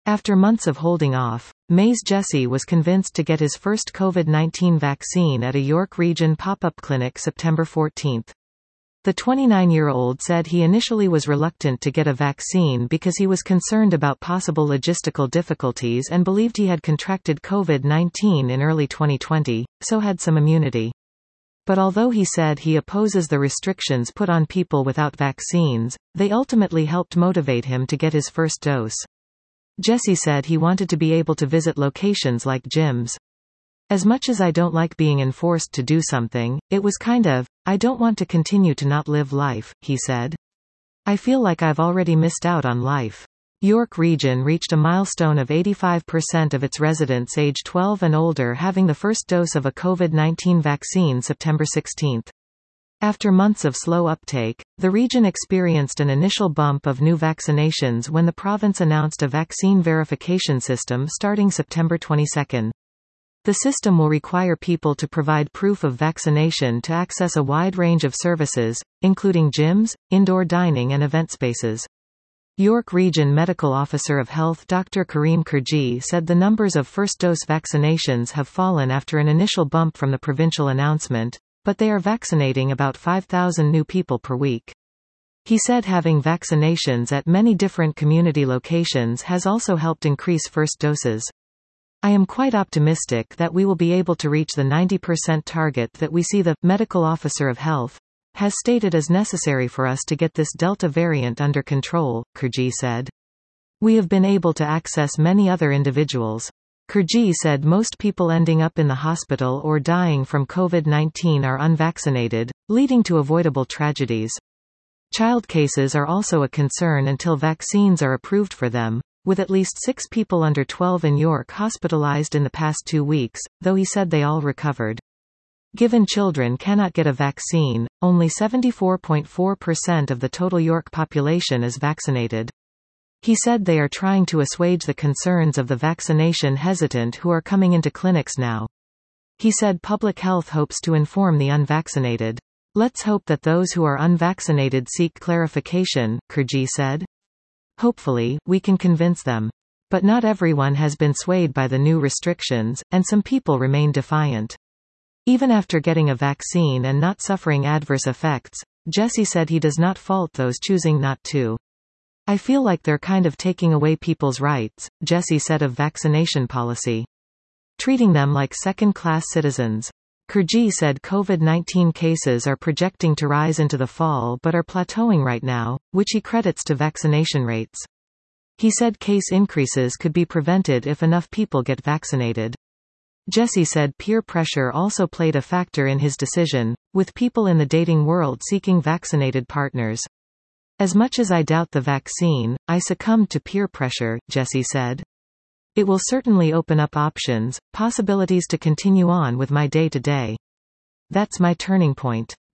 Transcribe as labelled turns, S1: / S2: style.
S1: After months of holding off, May's Jesse was convinced to get his first COVID-19 vaccine at a York Region pop-up clinic September 14. The 29-year-old said he initially was reluctant to get a vaccine because he was concerned about possible logistical difficulties and believed he had contracted COVID-19 in early 2020, so had some immunity. But although he said he opposes the restrictions put on people without vaccines, they ultimately helped motivate him to get his first dose. Jesse said he wanted to be able to visit locations like gyms. As much as I don't like being enforced to do something, it was kind of, I don't want to continue to not live life, he said. I feel like I've already missed out on life. York Region reached a milestone of 85% of its residents age 12 and older having the first dose of a COVID-19 vaccine September 16. After months of slow uptake, the region experienced an initial bump of new vaccinations when the province announced a vaccine verification system starting September 22. The system will require people to provide proof of vaccination to access a wide range of services, including gyms, indoor dining and event spaces. York Region Medical Officer of Health Dr. Karim Kurji said the numbers of first-dose vaccinations have fallen after an initial bump from the provincial announcement, but they are vaccinating about 5,000 new people per week. He said having vaccinations at many different community locations has also helped increase first doses. I am quite optimistic that we will be able to reach the 90% target that we see the medical officer of health has stated as necessary for us to get this Delta variant under control, Kurji said. We have been able to access many other individuals. Kurji said most people ending up in the hospital or dying from COVID-19 are unvaccinated, leading to avoidable tragedies. Child cases are also a concern until vaccines are approved for them, with at least 6 people under 12 in York hospitalized in the past 2 weeks, though he said they all recovered. Given children cannot get a vaccine, only 74.4% of the total York population is vaccinated. He said they are trying to assuage the concerns of the vaccination hesitant who are coming into clinics now. He said public health hopes to inform the unvaccinated. Let's hope that those who are unvaccinated seek clarification, Kurji said. Hopefully, we can convince them. But not everyone has been swayed by the new restrictions, and some people remain defiant. Even after getting a vaccine and not suffering adverse effects, Jesse said he does not fault those choosing not to. I feel like they're kind of taking away people's rights, Jesse said of vaccination policy. Treating them like second-class citizens. Kurji said COVID-19 cases are projecting to rise into the fall but are plateauing right now, which he credits to vaccination rates. He said case increases could be prevented if enough people get vaccinated. Jesse said peer pressure also played a factor in his decision, with people in the dating world seeking vaccinated partners. As much as I doubt the vaccine, I succumbed to peer pressure, Jesse said. It will certainly open up options, possibilities to continue on with my day-to-day. That's my turning point.